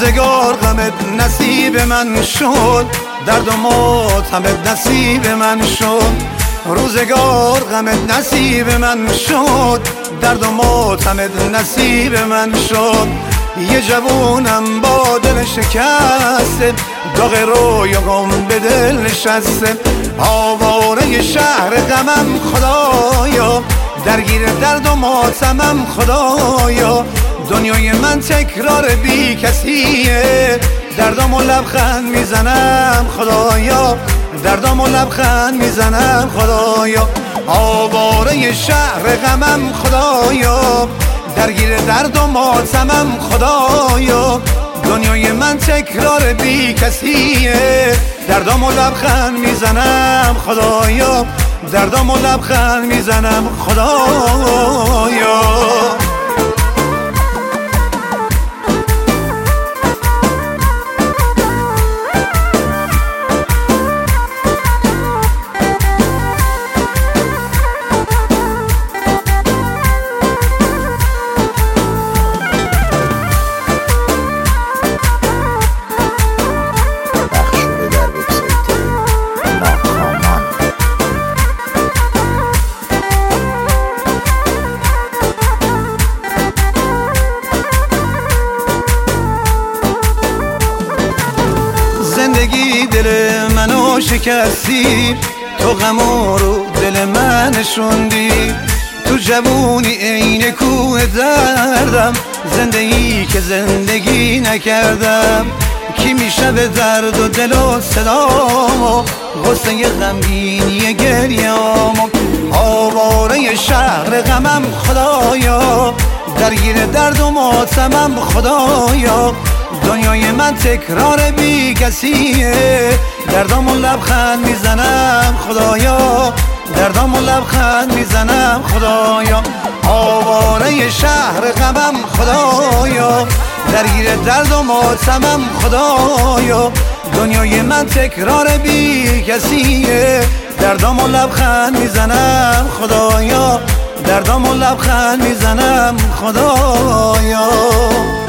روزگار غمت نصیب من شد، درد و ماتمت نصیب من شد. روزگار غمت نصیب من شد، درد و ماتمت نصیب من شد. یه جوونم با دل شکسته، داغ روی غم به دل نشسته. آواره شهر غمم خدایا، درگیر درد و ماتمم خدایا. دنیای من تکرار بی کسیه، دردامو لبخند میزنم خدایا، دردامو لبخند میزنم خدایا. آواره شهر غمم خدایا، درگیر درد و ماتمم خدایا. دنیای من تکرار بی کسیه، دردامو لبخند میزنم خدایا، دردامو لبخند میزنم خدایا. زندگی دل منو شکستی، تو غمو رو دل من نشوندی. تو جوونی عین کوه دردم، زندگی که زندگی نکردم. کی میشه به درد و دل و صدامو، غصه غمگینی گریامو. آواره شهر غمم خدایا، درگیر درد و ماتمم خدایا. دنیای من تکرار بی کسیه، دردامو لبخند میزنم خدایا، دردامو لبخند میزنم خدایا. آواره شهر غمم خدایا، درگیر درد و ماتمم خدایا. دنیای من تکرار بی کسیه، دردامو لبخند میزنم خدایا، دردامو لبخند میزنم خدایا.